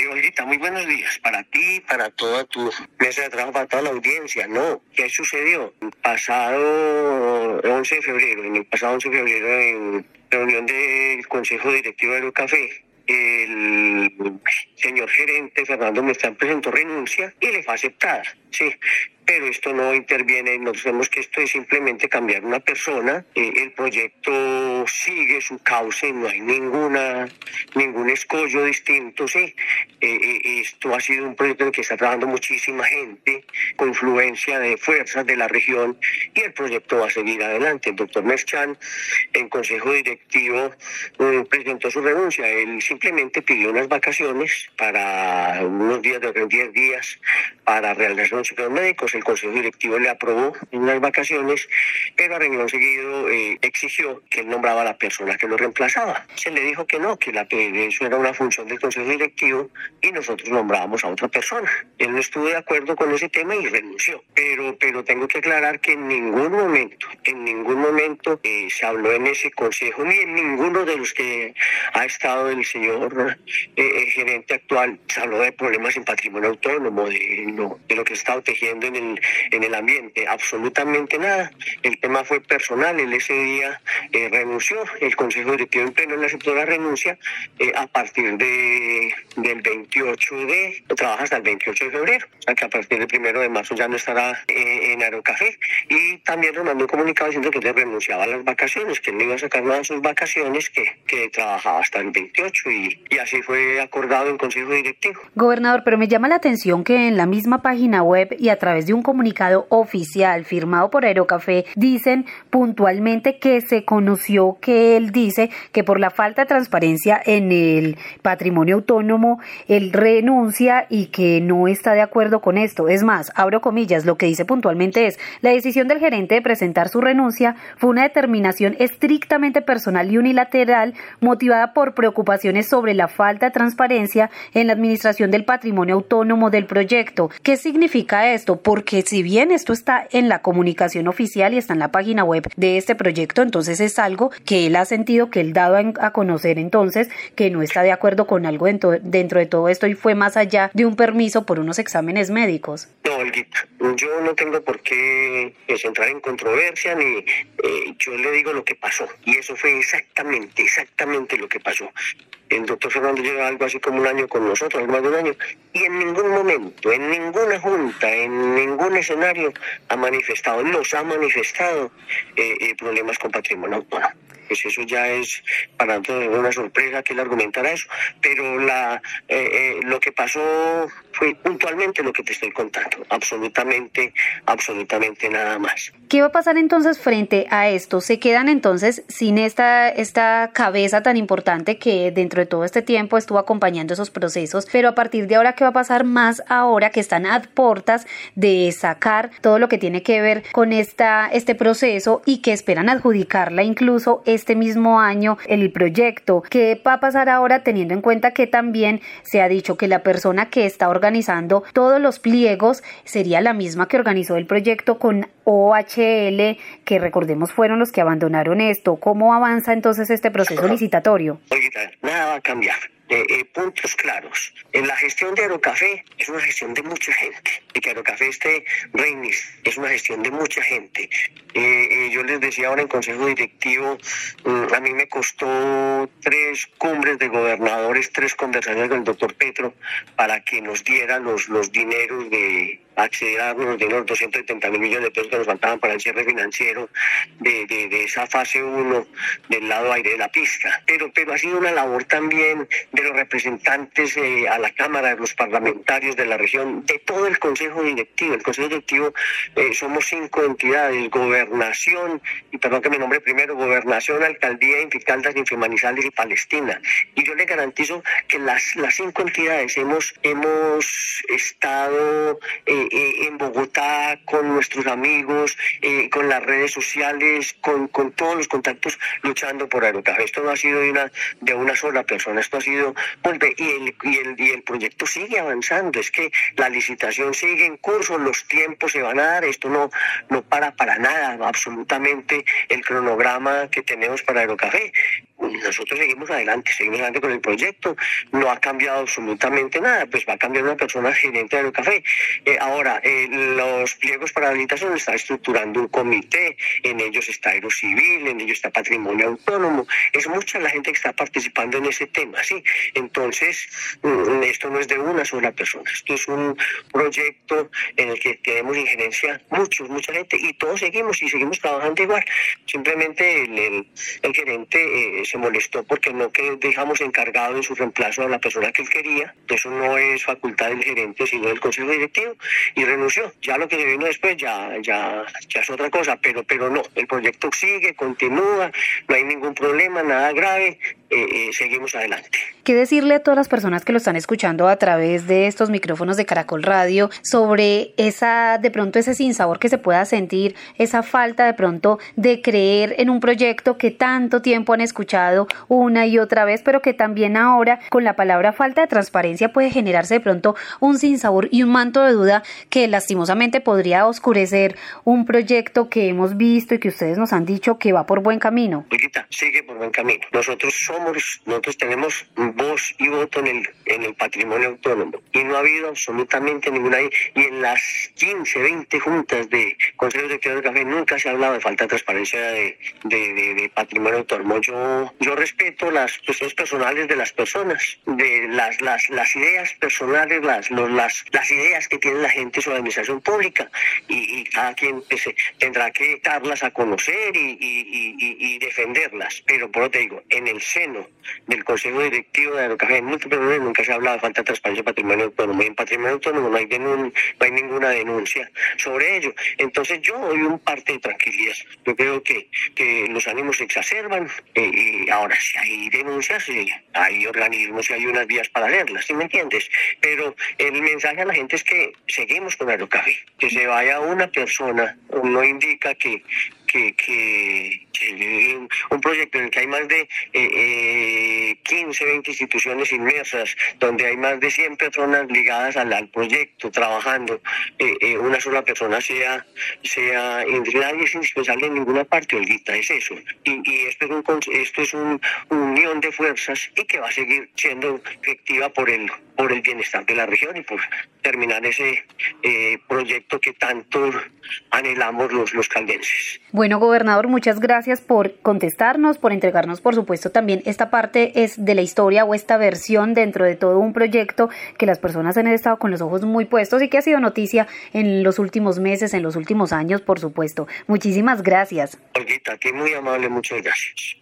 Olguita, muy buenos días para ti, para toda tu mesa de trabajo, para toda la audiencia. No, ¿qué sucedió? En el pasado 11 de febrero, en reunión del Consejo Directivo de Aerocafé, el señor gerente Fernando Mestrán presentó renuncia y le fue aceptada, sí. Pero esto no interviene, nosotros vemos que esto es simplemente cambiar una persona, el proyecto sigue su cauce, no hay ningún escollo distinto, sí. Esto ha sido un proyecto en el que está trabajando muchísima gente, con influencia de fuerzas de la región, y el proyecto va a seguir adelante. El doctor Mestrán, en consejo directivo, presentó su renuncia. Él simplemente pidió unas vacaciones para unos días, de 10 días, para realizar unos chequeos médicos. El consejo directivo le aprobó unas vacaciones, pero a renglón seguido exigió que él nombraba a la persona que lo reemplazaba. Se le dijo que no, que eso era una función del consejo directivo y nosotros nombrábamos a otra persona. Él no estuvo de acuerdo con ese tema y renunció. Pero tengo que aclarar que en ningún momento se habló en ese consejo, ni en ninguno de los que ha estado el señor gerente actual, se habló de problemas en patrimonio autónomo, de lo que se estaba tejiendo en el ambiente, absolutamente nada. El tema fue personal. Él ese día renunció, el consejo directivo en pleno le aceptó la renuncia a partir del 28 trabaja hasta el 28 de febrero, o sea que a partir del 1 de marzo ya no estará en Aerocafé, y también nos mandó un comunicado diciendo que él renunciaba a las vacaciones, que él no iba a sacar nada de sus vacaciones, que trabajaba hasta el 28 y así fue acordado en consejo directivo. Gobernador, pero me llama la atención que en la misma página web y a través de un comunicado oficial firmado por Aerocafé dicen puntualmente que se conoció que él dice que por la falta de transparencia en el patrimonio autónomo él renuncia y que no está de acuerdo con esto. Es más, abro comillas, lo que dice puntualmente es: la decisión del gerente de presentar su renuncia fue una determinación estrictamente personal y unilateral motivada por preocupaciones sobre la falta de transparencia en la administración del patrimonio autónomo del proyecto. ¿Qué significa esto? Porque si bien esto está en la comunicación oficial y está en la página web de este proyecto, entonces es algo que él ha sentido, que él dado a conocer entonces que no está de acuerdo con algo dentro de todo esto y fue más allá de un permiso por unos exámenes médicos. No, Olguita, yo no tengo por qué entrar en controversia, ni yo le digo lo que pasó, y eso fue exactamente lo que pasó. El doctor Fernando lleva algo así como un año con nosotros, algo más de un año, y en ningún momento, en ninguna junta, en ningún escenario nos ha manifestado problemas con patrimonio autónomo. Pues eso ya es para nosotros una sorpresa que él argumentara eso, pero lo que pasó fue puntualmente lo que te estoy contando, absolutamente nada más. ¿Qué va a pasar entonces frente a esto? ¿Se quedan entonces sin esta cabeza tan importante que dentro de todo este tiempo estuvo acompañando esos procesos? Pero a partir de ahora, ¿qué va a pasar más ahora que están a puertas de sacar todo lo que tiene que ver con este proceso y que esperan adjudicarla incluso este mismo año el proyecto? ¿Qué va a pasar ahora teniendo en cuenta que también se ha dicho que la persona que está organizando todos los pliegos sería la misma que organizó el proyecto con OHL, que recordemos fueron los que abandonaron esto? ¿Cómo avanza entonces este proceso licitatorio? Oiga, nada va a cambiar. Puntos claros. En la gestión de Aerocafé es una gestión de mucha gente. Y que Aerocafé esté reinicio es una gestión de mucha gente. Yo les decía ahora en consejo directivo, a mí me costó 3 cumbres de gobernadores, 3 conversaciones con el doctor Petro para que nos diera los dineros de acceder a los dineros, 270.000 millones de pesos que nos faltaban para el cierre financiero de esa fase 1 del lado aire de la pista. Pero ha sido una labor también de los representantes a la Cámara, de los parlamentarios de la región, de todo el Consejo Directivo. El Consejo Directivo somos 5 entidades: Gobernación, y perdón que me nombre primero, Gobernación, Alcaldía, Inficaldas, Infimanizales y Palestina. Y yo le garantizo que las 5 entidades hemos estado en Bogotá, con nuestros amigos, con las redes sociales, con todos los contactos luchando por Aerocafé. Esto no ha sido de una sola persona, esto ha sido y el proyecto sigue avanzando. Es que la licitación sigue en curso, los tiempos se van a dar, esto no para nada, absolutamente el cronograma que tenemos para Aerocafé. Nosotros seguimos adelante con el proyecto, no ha cambiado absolutamente nada, pues va a cambiar una persona gerente de Aerocafé. Ahora, los pliegos para habilitación está estructurando un comité, en ellos está Aerocivil, en ellos está Patrimonio Autónomo, es mucha la gente que está participando en ese tema, ¿sí? Entonces, esto no es de una sola persona, esto es un proyecto en el que tenemos injerencia mucha gente y todos seguimos trabajando igual. Simplemente el gerente se molestó porque no dejamos encargado en su reemplazo a la persona que él quería. Eso no es facultad del gerente, sino del consejo directivo, y renunció. Ya lo que se vino después ya es otra cosa, pero no, el proyecto sigue, continúa, no hay ningún problema, nada grave, seguimos adelante. ¿Qué decirle a todas las personas que lo están escuchando a través de estos micrófonos de Caracol Radio sobre de pronto ese sinsabor que se pueda sentir, esa falta de pronto de creer en un proyecto que tanto tiempo han escuchado una y otra vez, pero que también ahora con la palabra falta de transparencia puede generarse de pronto un sinsabor y un manto de duda que lastimosamente podría oscurecer un proyecto que hemos visto y que ustedes nos han dicho que va por buen camino? Olguita, sigue por buen camino. Nosotros tenemos voz y voto en el patrimonio autónomo y no ha habido absolutamente ninguna, y en las 15, 20 juntas de consejos de Aerocafé nunca se ha hablado de falta de transparencia de patrimonio autónomo. Yo respeto las cuestiones personales de las personas, de las ideas personales, las ideas que tiene la gente sobre la administración pública, y cada quien tendrá que darlas a conocer y defenderlas. Pero por lo te digo, en el seno del consejo directivo de Aerocafé nunca se ha hablado de falta de transparencia de patrimonio autónomo, y en patrimonio autónomo no hay ninguna denuncia sobre ello. Entonces yo doy un parte de tranquilidad. Yo creo que los ánimos se exacerban, y ahora si hay denuncias, hay organismos y hay unas vías para leerlas, ¿sí me entiendes? Pero el mensaje a la gente es que seguimos con Aerocafé. Que se vaya una persona no indica que un proyecto en el que hay más de 15, 20 instituciones inmersas, donde hay más de 100 personas ligadas al proyecto, trabajando, una sola persona sea nadie es indispensable en ninguna parte, Olguita, es eso. Y esto es una unión de fuerzas y que va a seguir siendo efectiva por el bienestar de la región y por terminar ese proyecto que tanto anhelamos los caldenses. Bueno, gobernador, muchas gracias por contestarnos, por entregarnos, por supuesto, también esta parte es de la historia o esta versión dentro de todo un proyecto que las personas han estado con los ojos muy puestos y que ha sido noticia en los últimos meses, en los últimos años, por supuesto. Muchísimas gracias. Olguita, a ti muy amable, muchas gracias.